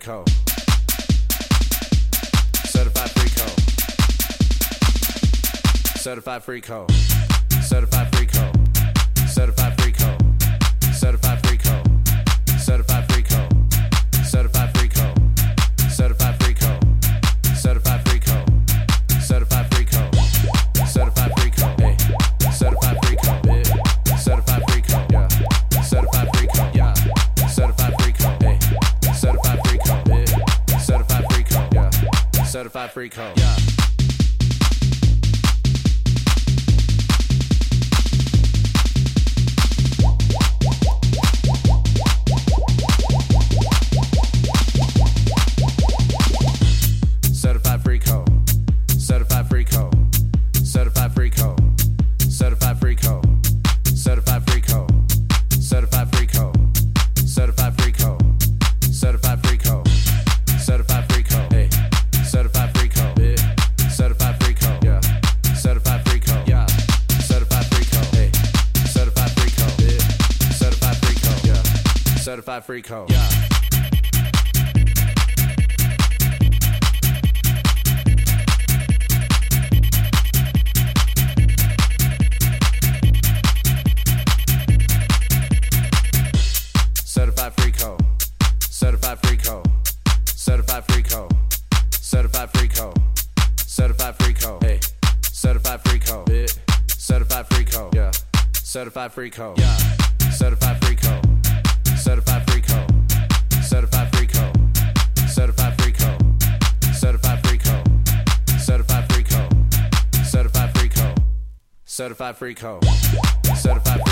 Co. Certified free co. Certified free co. Certified free co. Certified free co. Certified free co. Certified free co. Certified free co. Certified free co. Certified free co. Certified free co. Certified free co. Hey. Certified free co. Yeah. Certified free co. Yeah. Certified free co. Yeah. Certified free co. Hey. Certified free co. Yeah. Certified free co. Yeah. Certified free co. Yeah. Certified free co. Certified free co. Certified free co. Certified free co. Certified free co. Certified free co. Certified free co. Certified free co. Certified free co. Hey. Certified free co. Yeah. Certified free co. Yeah. Certified free co. Yeah. Certified free co. Hey. Certified free co. Yeah. Certified free co. Yeah. Certified free co. Yeah. Certified free co. Certified free co. Certified free co. Certified free co. Certified free co. Hey. Certified free co. Yeah. Certified free co. Yeah. Certified free co. Yeah. Certified free co. Certified free co. Certified free co. Certified free co. Certified free co. Certified free co. Certified free co. Certified free co. Certified